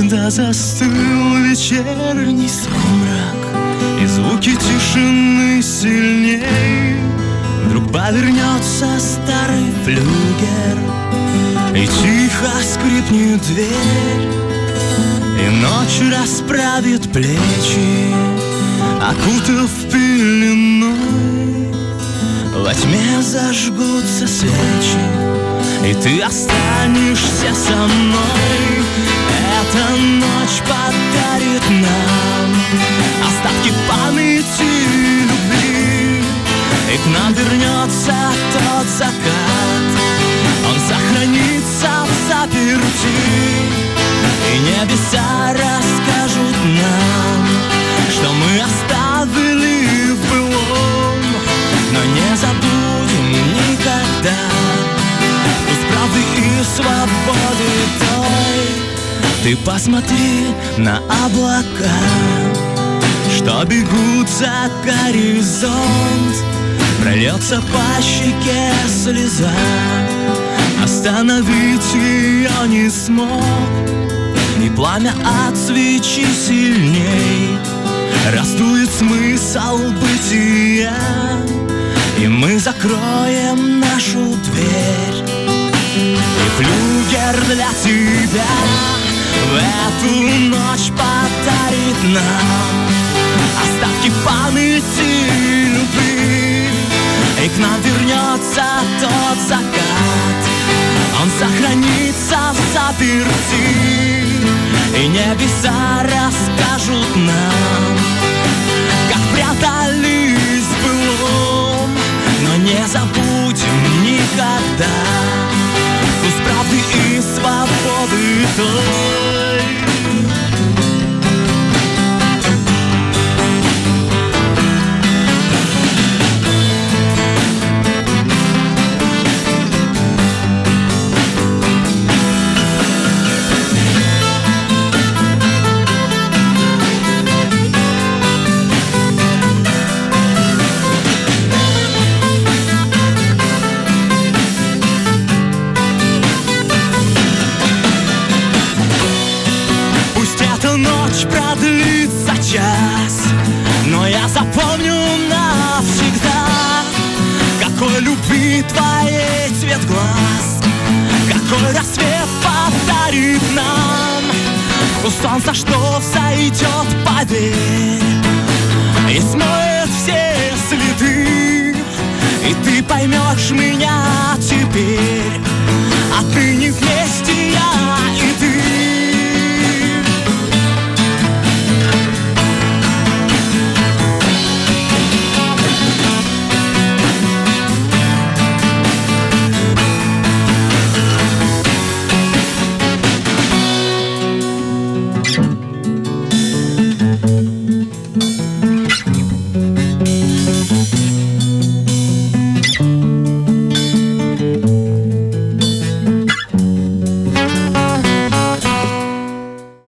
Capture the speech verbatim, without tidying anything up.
Когда застыл вечерний сумрак и звуки тишины сильней, вдруг повернется старый флюгер и тихо скрипнет дверь, и ночь расправит плечи, окутав пеленой. Во тьме зажгутся свечи, и ты останешься со мной. Эта ночь подарит нам остатки памяти любви, и к нам вернется тот закат. Он сохранится в заперти, и небеса расскажут нам, что мы оставили в былом, но не забудем никогда вкус правды и свободы той. Ты посмотри на облака, что бегут за горизонт. Прольется по щеке слеза, остановить ее не смог. И пламя от свечи сильней раздует смысл бытия, и мы закроем нашу дверь. И флюгер для тебя в эту ночь подарит нам остатки памяти любви, и к нам вернется тот закат. Он сохранится в заперти, и небеса расскажут нам, как прятались в былом, но не забудем никогда вкус правды и свободы той. Продлится час, но я запомню навсегда, какой любви твоей цвет глаз, какой рассвет подарит нам у солнца, что взойдет, поверь, и смоет все следы, и ты поймешь меня теперь.